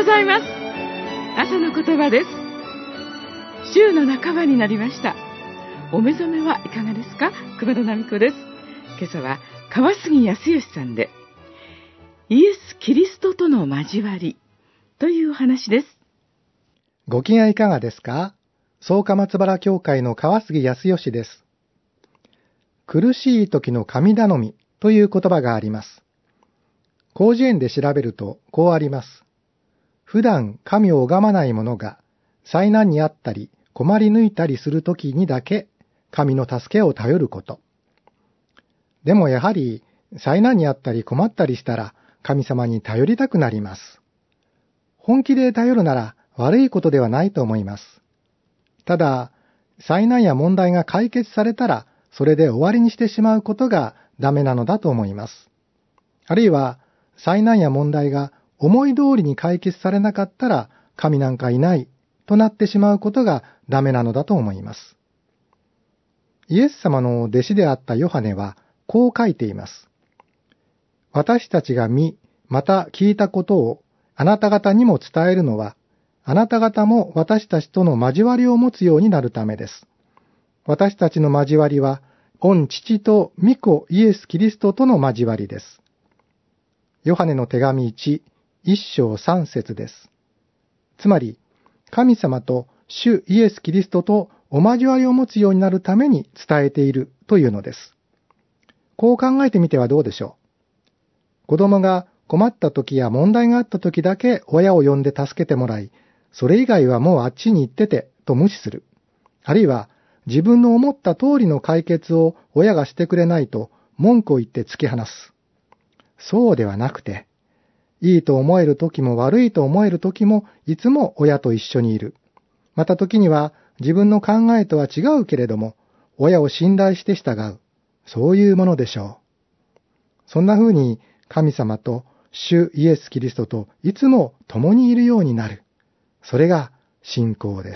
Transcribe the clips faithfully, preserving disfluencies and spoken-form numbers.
ございます。朝の言葉です。週の半ばになりました。お目覚めはいかがですか？熊田奈美子です。今朝は川杉康義さんで、イエス・キリストとの交わりというお話です。 ご機嫌いかがですか？草加松原教会の川杉康義です。苦しい時の神頼みという言葉があります。広辞苑で調べるとこうあります。普段神を拝まない者が災難にあったり困り抜いたりする時にだけ神の助けを頼ること。でもやはり災難にあったり困ったりしたら神様に頼りたくなります。本気で頼るなら悪いことではないと思います。ただ、災難や問題が解決されたらそれで終わりにしてしまうことがダメなのだと思います。あるいは災難や問題が思い通りに解決されなかったら神なんかいないとなってしまうことがダメなのだと思います。イエス様の弟子であったヨハネはこう書いています。私たちが見、また聞いたことをあなた方にも伝えるのは、あなた方も私たちとの交わりを持つようになるためです。私たちの交わりは、御父と御子イエス・キリストとの交わりです。ヨハネの手紙いち、いっ章さん節です。つまり、神様と主イエス・キリストとお交わりを持つようになるために伝えているというのです。こう考えてみてはどうでしょう。子供が困った時や問題があった時だけ親を呼んで助けてもらい、それ以外はもうあっちに行っててと無視する。あるいは自分の思った通りの解決を親がしてくれないと文句を言って突き放す。そうではなくて、いいと思える時も悪いと思える時もいつも親と一緒にいる。また時には自分の考えとは違うけれども、親を信頼して従う。そういうものでしょう。そんな風に神様と主イエス・キリストといつも共にいるようになる。それが信仰です。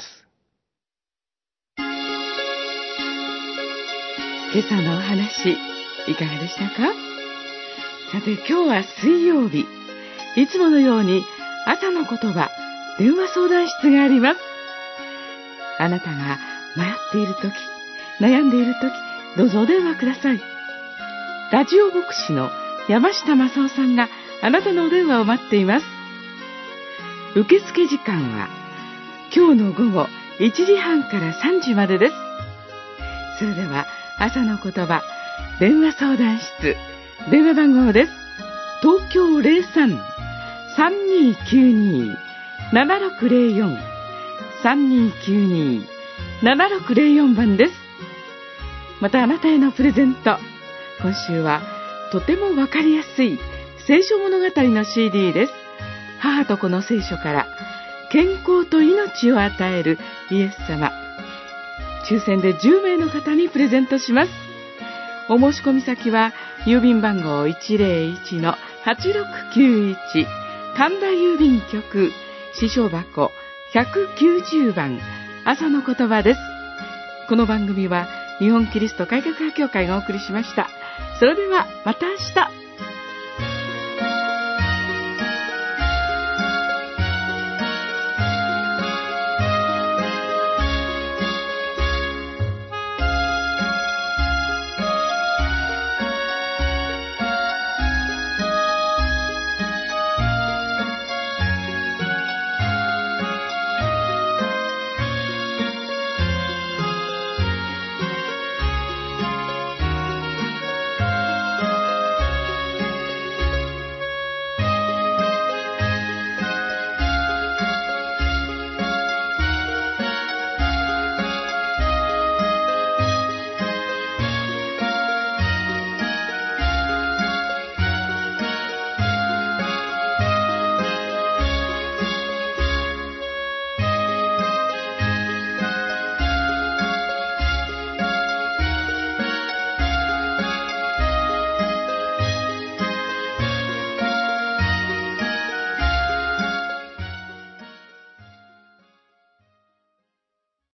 今朝のお話、いかがでしたか？さて、今日は水曜日。いつものように朝の言葉、電話相談室があります。あなたが迷っているとき、悩んでいるとき、どうぞお電話ください。ラジオ牧師の山下正夫さんがあなたのお電話を待っています。受付時間は今日の午後いちじはんからさんじまでです。それでは朝の言葉、電話相談室、電話番号です。東京 ゼロさん さんにーきゅうにー ななろくゼロよん さんにーきゅうにー ななろくゼロよん 番です。またあなたへのプレゼント、今週はとてもわかりやすい聖書物語の シーディー です。母と子の聖書から健康と命を与えるイエス様、抽選でじゅうめいの方にプレゼントします。お申し込み先は郵便番号 いちゼロいちのはちろくきゅういち 神田郵便局支所箱ひゃくきゅうじゅうばん、朝の言葉です。この番組は日本キリスト改革派協会がお送りしました。それではまた明日。